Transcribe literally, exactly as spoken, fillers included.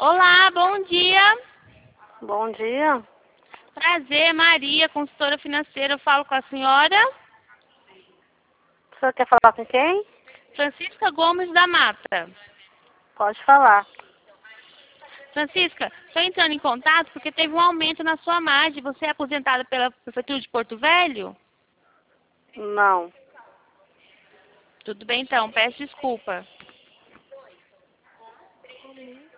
Olá, bom dia. Bom dia. Prazer, Maria, consultora financeira. Eu falo com a senhora O senhor quer falar com quem? Francisca Gomes da Mata. Pode falar. Francisca, estou entrando em contato porque teve um aumento na sua margem. Você é aposentada pela Prefeitura de Porto Velho? Não. Tudo bem então, peço desculpa.